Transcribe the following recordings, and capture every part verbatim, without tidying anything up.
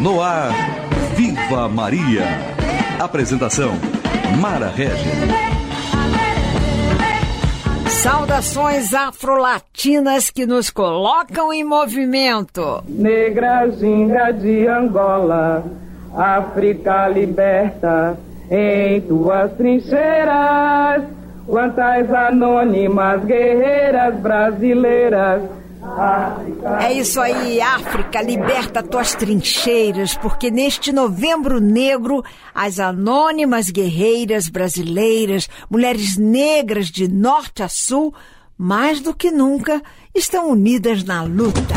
No ar, Viva Maria. Apresentação, Mara Regis. Saudações afro-latinas que nos colocam em movimento. Negra ginga de Angola, África liberta em tuas trincheiras. Quantas anônimas guerreiras brasileiras. É isso aí, África, liberta tuas trincheiras, porque neste Novembro Negro, as anônimas guerreiras brasileiras, mulheres negras de norte a sul, mais do que nunca, estão unidas na luta.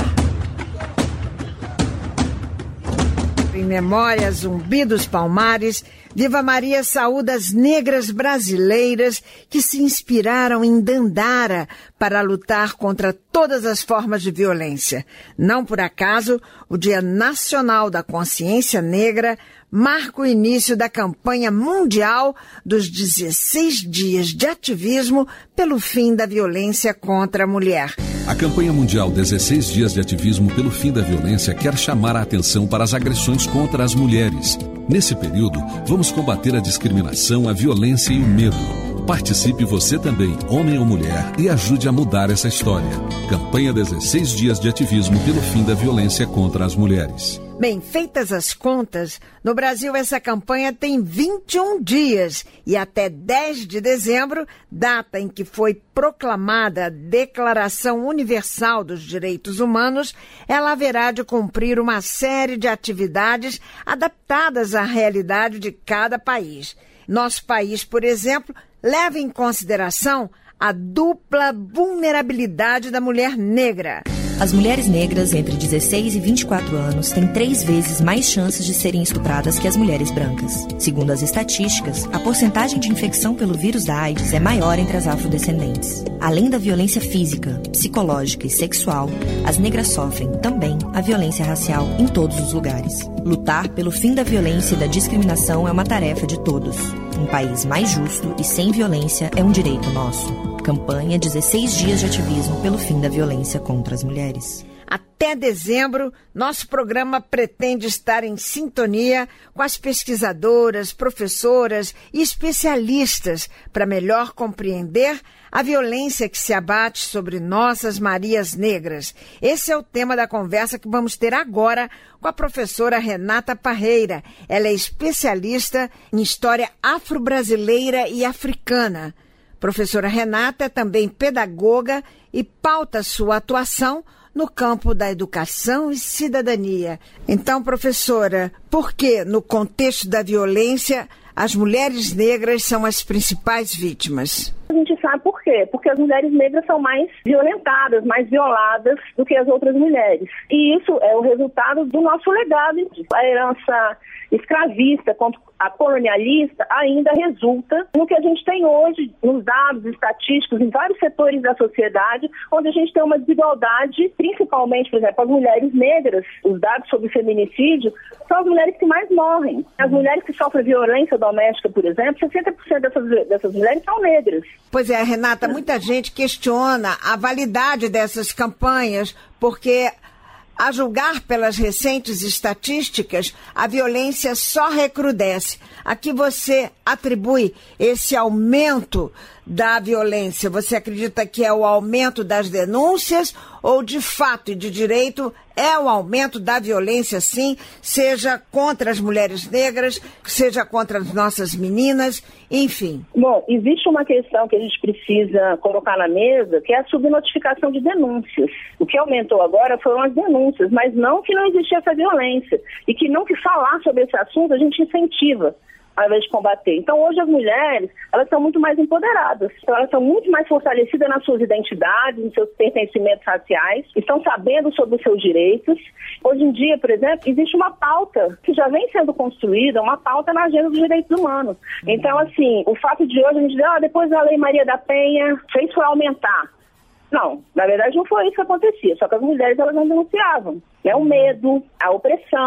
Em memória a Zumbi dos Palmares, Viva Maria saúda as negras brasileiras que se inspiraram em Dandara para lutar contra todas as formas de violência. Não por acaso, o Dia Nacional da Consciência Negra marca o início da campanha mundial dos dezesseis dias de ativismo pelo fim da violência contra a mulher. A campanha mundial dezesseis dias de ativismo pelo fim da violência quer chamar a atenção para as agressões contra as mulheres. Nesse período, vamos combater a discriminação, a violência e o medo. Participe você também, homem ou mulher, e ajude a mudar essa história. Campanha dezesseis dias de ativismo pelo fim da violência contra as mulheres. Bem, feitas as contas, no Brasil essa campanha tem vinte e um dias e até dez de dezembro, data em que foi proclamada a Declaração Universal dos Direitos Humanos, ela haverá de cumprir uma série de atividades adaptadas à realidade de cada país. Nosso país, por exemplo, leva em consideração a dupla vulnerabilidade da mulher negra. As mulheres negras entre dezesseis e vinte e quatro anos têm três vezes mais chances de serem estupradas que as mulheres brancas. Segundo as estatísticas, a porcentagem de infecção pelo vírus da AIDS é maior entre as afrodescendentes. Além da violência física, psicológica e sexual, as negras sofrem também a violência racial em todos os lugares. Lutar pelo fim da violência e da discriminação é uma tarefa de todos. Um país mais justo e sem violência é um direito nosso. Campanha dezesseis dias de ativismo pelo fim da violência contra as mulheres. Até dezembro, nosso programa pretende estar em sintonia com as pesquisadoras, professoras e especialistas para melhor compreender a violência que se abate sobre nossas Marias Negras. Esse é o tema da conversa que vamos ter agora com a professora Renata Parreira. Ela é especialista em história afro-brasileira e africana. Professora Renata é também pedagoga e pauta sua atuação no campo da educação e cidadania. Então, professora, por que, no contexto da violência, as mulheres negras são as principais vítimas? A gente sabe por quê? Porque as mulheres negras são mais violentadas, mais violadas do que as outras mulheres. E isso é o resultado do nosso legado. A herança escravista contra a colonialista ainda resulta no que a gente tem hoje, nos dados estatísticos, em vários setores da sociedade, onde a gente tem uma desigualdade, principalmente, por exemplo, as mulheres negras, os dados sobre feminicídio, são as mulheres que mais morrem. As mulheres que sofrem violência doméstica, por exemplo, sessenta por cento dessas, dessas mulheres são negras. Pois é, Renata, muita gente questiona a validade dessas campanhas, porque, a julgar pelas recentes estatísticas, a violência só recrudesce. A que você atribui esse aumento da violência? Você acredita que é o aumento das denúncias ou, de fato e de direito, é o aumento da violência, sim, seja contra as mulheres negras, seja contra as nossas meninas, enfim? Bom, existe uma questão que a gente precisa colocar na mesa, que é a subnotificação de denúncias. O que aumentou agora foram as denúncias, mas não que não existia essa violência, e que não que falar sobre esse assunto a gente incentiva, ao invés de combater. Então, hoje as mulheres, elas são muito mais empoderadas. Então, elas são muito mais fortalecidas nas suas identidades, nos seus pertencimentos raciais, estão sabendo sobre os seus direitos. Hoje em dia, por exemplo, existe uma pauta que já vem sendo construída, uma pauta na agenda dos direitos humanos. Então, assim, o fato de hoje a gente dizer, ah, depois da Lei Maria da Penha, fez foi aumentar. Não, na verdade não foi isso que acontecia, só que as mulheres elas não denunciavam. É o medo, a opressão,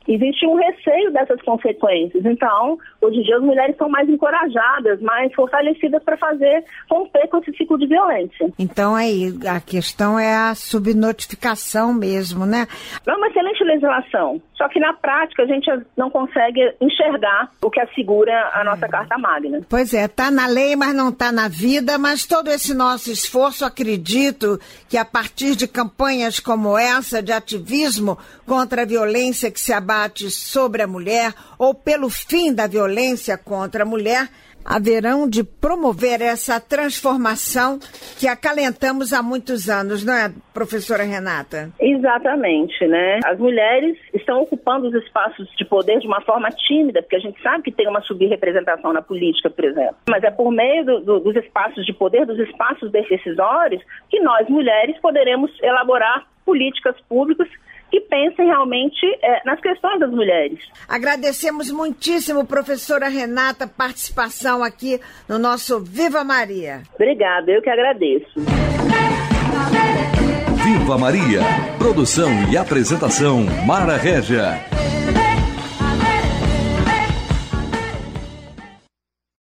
existe um receio dessas consequências. Então, hoje em dia as mulheres são mais encorajadas, mais fortalecidas para fazer, romper com esse ciclo de violência. Então aí, a questão é a subnotificação mesmo, né? É uma excelente legislação, só que na prática a gente não consegue enxergar o que assegura a nossa Carta Magna. Pois é, tá na lei, mas não tá na vida, mas todo esse nosso esforço, acredito que a partir de campanhas como essa, de ativismo contra a violência que se abate sobre a mulher, ou pelo fim da violência contra a mulher, haverão de promover essa transformação que acalentamos há muitos anos, não é, professora Renata? Exatamente, né? As mulheres estão ocupando os espaços de poder de uma forma tímida, porque a gente sabe que tem uma subrepresentação na política, por exemplo. Mas é por meio do, do, dos espaços de poder, dos espaços decisórios, que nós, mulheres, poderemos elaborar políticas públicas que pensem realmente é, nas questões das mulheres. Agradecemos muitíssimo, professora Renata, a participação aqui no nosso Viva Maria. Obrigada, eu que agradeço. Viva Maria. Produção e apresentação, Mara Régia.